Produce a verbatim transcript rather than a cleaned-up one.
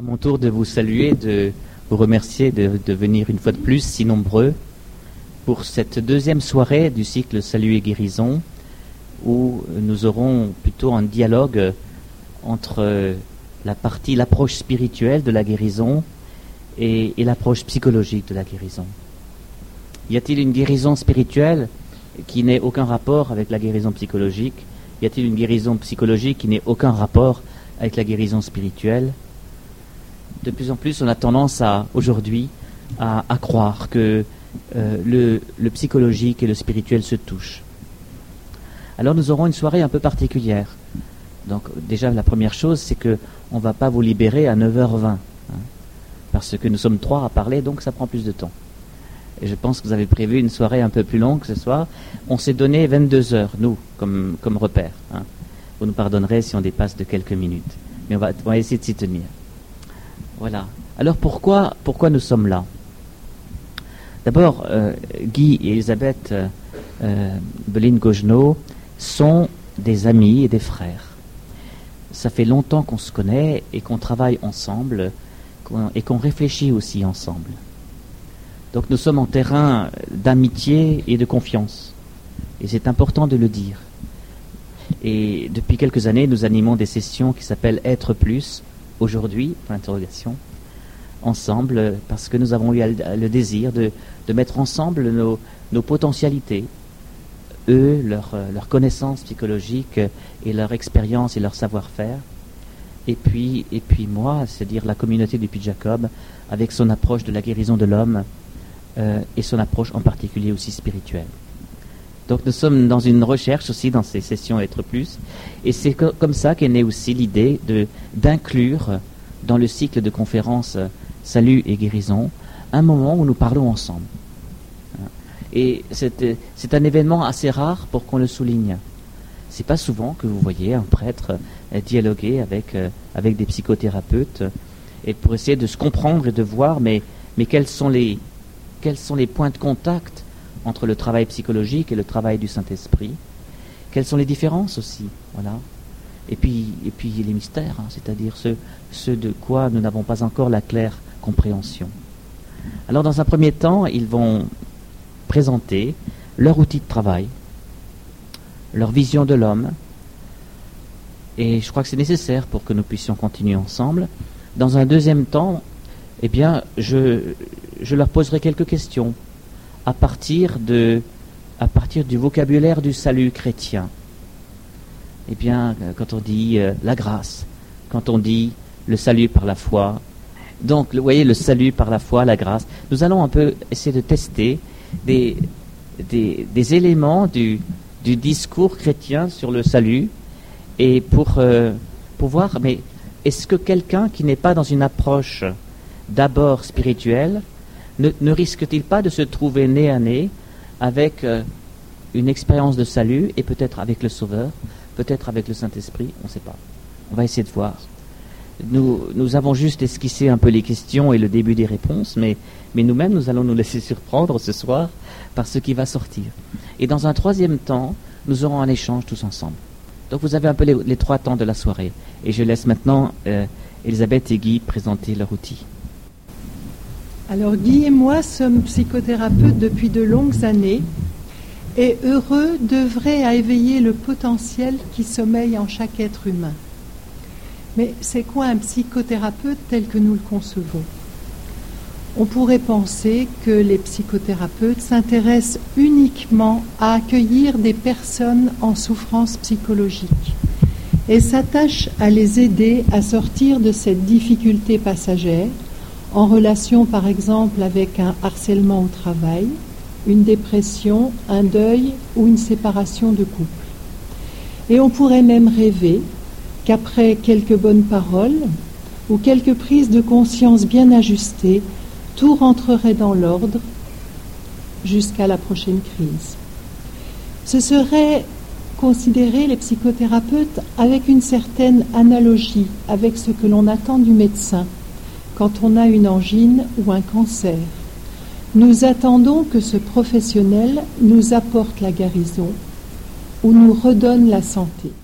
À mon tour de vous saluer, de vous remercier de, de venir une fois de plus si nombreux pour cette deuxième soirée du cycle Salut et Guérison, où nous aurons plutôt un dialogue entre la partie, l'approche spirituelle de la guérison et, et l'approche psychologique de la guérison. Y a-t-il une guérison spirituelle qui n'ait aucun rapport avec la guérison psychologique? Y a-t-il une guérison psychologique qui n'ait aucun rapport avec la guérison spirituelle? De plus en plus, on a tendance à, aujourd'hui à, à croire que euh, le, le psychologique et le spirituel se touchent. Alors nous aurons une soirée un peu particulière. Donc déjà, la première chose, c'est qu'on ne va pas vous libérer à neuf heures vingt, hein, parce que nous sommes trois à parler, donc ça prend plus de temps. Et je pense que vous avez prévu une soirée un peu plus longue ce soir. On s'est donné vingt-deux heures, nous, comme, comme repère. Hein. Vous nous pardonnerez si on dépasse de quelques minutes. Mais on va, on va essayer de s'y tenir. Voilà. Alors pourquoi, pourquoi nous sommes là? D'abord, euh, Guy et Elisabeth euh, euh, Belin-Gaugenot sont des amis et des frères. Ça fait longtemps qu'on se connaît et qu'on travaille ensemble qu'on, et qu'on réfléchit aussi ensemble. Donc nous sommes en terrain d'amitié et de confiance. Et c'est important de le dire. Et depuis quelques années, nous animons des sessions qui s'appellent Être Plus, aujourd'hui, point d'interrogation, ensemble, parce que nous avons eu le désir de, de mettre ensemble nos, nos potentialités, eux, leur, leur connaissance psychologique et leur expérience et leur savoir-faire, et puis, et puis moi, c'est-à-dire la communauté du Puy Jacob, avec son approche de la guérison de l'homme, Euh, et son approche en particulier aussi spirituelle. Donc nous sommes dans une recherche aussi dans ces sessions Être Plus, et c'est co- comme ça qu'est née aussi l'idée de, d'inclure dans le cycle de conférences Salut et Guérison un moment où nous parlons ensemble. Et c'est, c'est un événement assez rare pour qu'on le souligne. C'est pas souvent que vous voyez un prêtre euh, dialoguer avec, euh, avec des psychothérapeutes, et pour essayer de se comprendre et de voir mais, mais quels sont les Quels sont les points de contact entre le travail psychologique et le travail du Saint-Esprit? Quelles sont les différences aussi, voilà. Et puis, et puis les mystères, hein, c'est-à-dire ceux, ceux de quoi nous n'avons pas encore la claire compréhension. Alors, dans un premier temps, ils vont présenter leur outil de travail, leur vision de l'homme, et je crois que c'est nécessaire pour que nous puissions continuer ensemble. Dans un deuxième temps, eh bien, je, je leur poserai quelques questions à partir de, à partir du vocabulaire du salut chrétien. Eh bien, quand on dit euh, la grâce, quand on dit le salut par la foi, donc, vous voyez, le salut par la foi, la grâce, nous allons un peu essayer de tester des, des, des éléments du, du discours chrétien sur le salut, et pour, euh, pour voir, mais est-ce que quelqu'un qui n'est pas dans une approche d'abord spirituel, ne, ne risque-t-il pas de se trouver nez à nez avec euh, une expérience de salut, et peut-être avec le Sauveur, peut-être avec le Saint-Esprit, on ne sait pas. On va essayer de voir. Nous, nous avons juste esquissé un peu les questions et le début des réponses, mais, mais nous-mêmes, nous allons nous laisser surprendre ce soir par ce qui va sortir. Et dans un troisième temps, nous aurons un échange tous ensemble. Donc vous avez un peu les, les trois temps de la soirée. Et je laisse maintenant euh, Elisabeth et Guy présenter leur outil. Alors Guy et moi sommes psychothérapeutes depuis de longues années et heureux d'œuvrer à éveiller le potentiel qui sommeille en chaque être humain. Mais c'est quoi un psychothérapeute tel que nous le concevons? On pourrait penser que les psychothérapeutes s'intéressent uniquement à accueillir des personnes en souffrance psychologique et s'attachent à les aider à sortir de cette difficulté passagère, en relation par exemple avec un harcèlement au travail, une dépression, un deuil ou une séparation de couple. Et on pourrait même rêver qu'après quelques bonnes paroles ou quelques prises de conscience bien ajustées, tout rentrerait dans l'ordre jusqu'à la prochaine crise. Ce serait considérer les psychothérapeutes avec une certaine analogie avec ce que l'on attend du médecin quand on a une angine ou un cancer. Nous attendons que ce professionnel nous apporte la guérison ou nous redonne la santé.